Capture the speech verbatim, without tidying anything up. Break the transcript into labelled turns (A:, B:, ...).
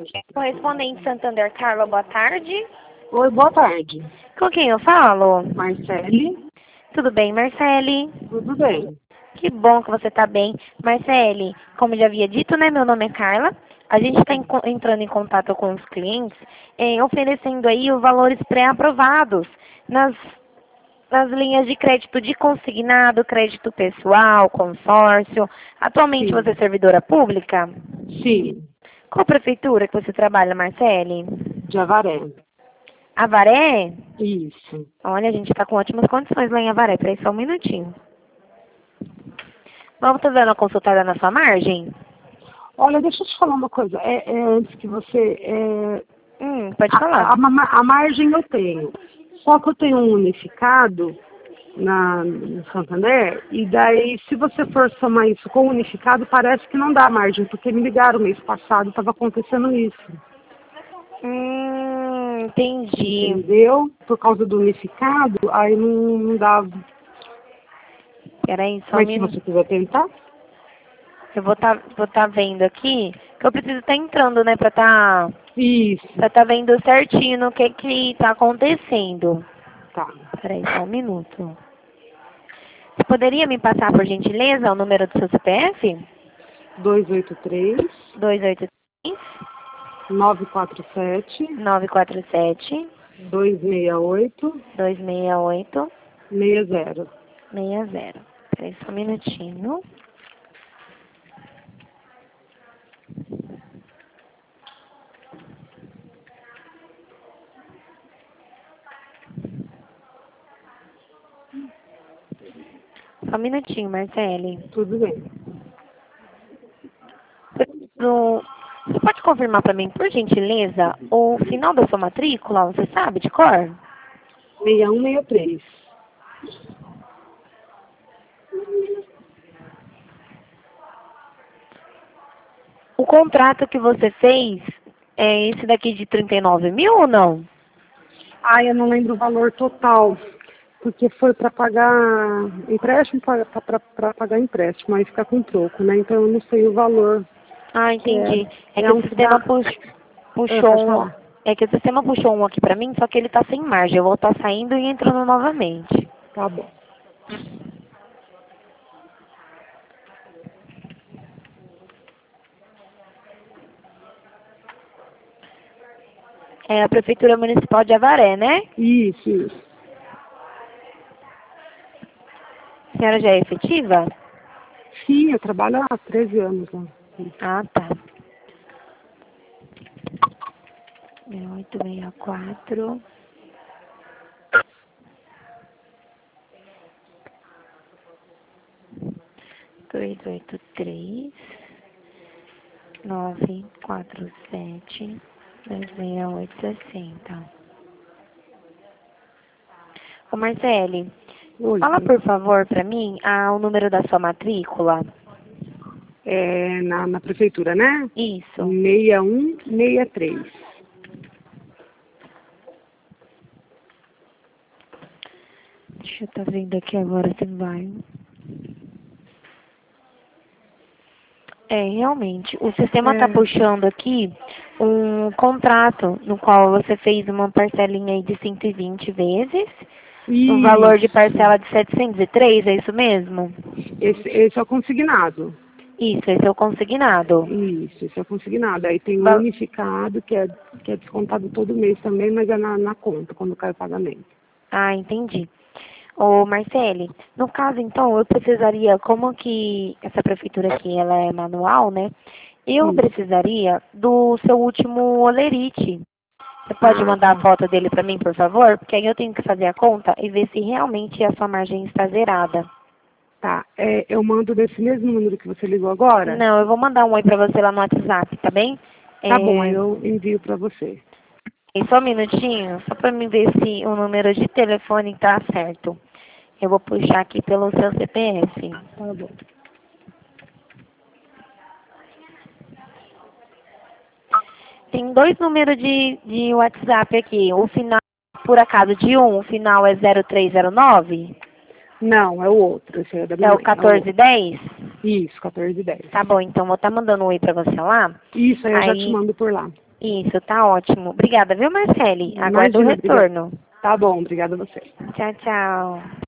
A: Correspondente Santander, Carla, boa tarde.
B: Oi, boa tarde.
A: Com quem eu falo?
B: Marcele,
A: Tudo bem, Marcele?
B: tudo bem?
A: Que bom que você está bem. Marcele, como já havia dito, né, meu nome é Carla. A gente está entrando em contato com os clientes, eh, oferecendo aí os valores pré-aprovados nas, nas linhas de crédito de consignado, crédito pessoal, consórcio. Atualmente
B: Sim.
A: você é servidora pública?
B: Sim,
A: Qual prefeitura que você trabalha, Marcele?
B: de Avaré.
A: Avaré?
B: Isso.
A: Olha, a gente está com ótimas condições lá em Avaré. Peraí só um minutinho. Vamos estar dando uma consultada na sua margem?
B: Olha, deixa eu te falar uma coisa. É, é, antes que você... é,
A: Hum, pode
B: a, a,
A: falar.
B: ma- a margem eu tenho. Só que eu tenho um unificado na, no Santander, e daí, se você for somar isso com o unificado, parece que não dá margem, porque me ligaram mês passado, estava acontecendo isso.
A: Hum, entendi.
B: Entendeu? Por causa do unificado, aí não, não dava.
A: Peraí só um
B: Mas se
A: minuto.
B: você quiser tentar,
A: Eu vou estar vou tá vendo aqui, que eu preciso estar entrando, né, pra estar
B: isso.
A: pra tá vendo certinho no que que tá acontecendo.
B: Tá.
A: Peraí só um minuto. Você poderia me passar, por gentileza, o número do seu C P F?
B: dois oito três,
A: dois oito três,
B: nove quatro sete,
A: nove quatro sete,
B: dois seis oito,
A: dois seis oito,
B: seis zero.
A: seis zero. Peraí só um minutinho. Só um minutinho, Marcele.
B: Tudo bem.
A: No- Você pode confirmar para mim, por gentileza, o final da sua matrícula? Você sabe de cor?
B: seis um seis três.
A: O contrato que você fez é esse daqui de trinta e nove mil ou não?
B: Ah, eu não lembro o valor total, porque foi para pagar empréstimo, para pagar empréstimo, aí fica com troco, né? Então eu não sei o valor
A: Ah,
B: que é.
A: entendi. É
B: É
A: que o
B: um que
A: sistema
B: dá.
A: pux-
B: É,
A: puxou
B: pode
A: um.
B: falar.
A: É que o sistema puxou um aqui para mim, só que ele está sem margem. Eu vou estar saindo e entrando novamente.
B: Tá bom.
A: É a Prefeitura Municipal de Avaré, né?
B: Isso, isso.
A: A senhora já é efetiva?
B: Sim, eu trabalho há treze anos lá.
A: Ah, tá. seis oito seis quatro. dois oito três, nove quatro sete, dois seis oito sessenta. Ô Marcele,
B: Oi.
A: fala por favor para mim ah, o número da sua matrícula.
B: É, na, na prefeitura, né?
A: Isso.
B: seis um seis três.
A: Deixa eu estar vendo aqui agora se vai. É, realmente, o sistema está
B: É,
A: puxando aqui um contrato no qual você fez uma parcelinha aí de cento e vinte vezes, um valor de
B: isso.
A: parcela de setecentos e três, é isso mesmo?
B: Esse, esse é o consignado.
A: Isso, esse é o consignado.
B: Isso, esse é o consignado. Aí tem o
A: Va-
B: unificado, que é, que é descontado todo mês também, mas é na, na conta, quando cai o pagamento.
A: Ah, entendi. Ô, Marcele, no caso, então, eu precisaria, como que essa prefeitura aqui, ela é manual, né? Eu
B: Isso.
A: precisaria do seu último olerite. Você pode
B: Ah,
A: mandar a
B: tá.
A: foto dele para mim, por favor? Porque aí eu tenho que fazer a conta e ver se realmente a sua margem está zerada.
B: Tá. É, eu mando desse mesmo número que você ligou agora?
A: Não, eu vou mandar um oi para você lá no WhatsApp, tá bem?
B: Tá bom, aí
A: É,
B: eu envio para você.
A: e só um minutinho, só para mim ver se o número de telefone está certo. Eu vou puxar aqui pelo seu C P F.
B: Tá bom.
A: Tem dois números de, de WhatsApp aqui. O final, por acaso, de um, o final é zero três zero nove?
B: Não, é o outro. Esse é da minha
A: É o
B: mãe. É o outro.
A: quatorze dez?
B: Isso, quatorze e dez.
A: Tá bom, então vou estar mandando um oi pra você lá.
B: Isso, aí eu já te
A: Aí,
B: mando por lá.
A: Isso, tá ótimo. Obrigada, viu, Marcele? Aguardo o
B: Imagina, obrigada.
A: retorno.
B: Tá bom, obrigada a você.
A: Tchau, tchau.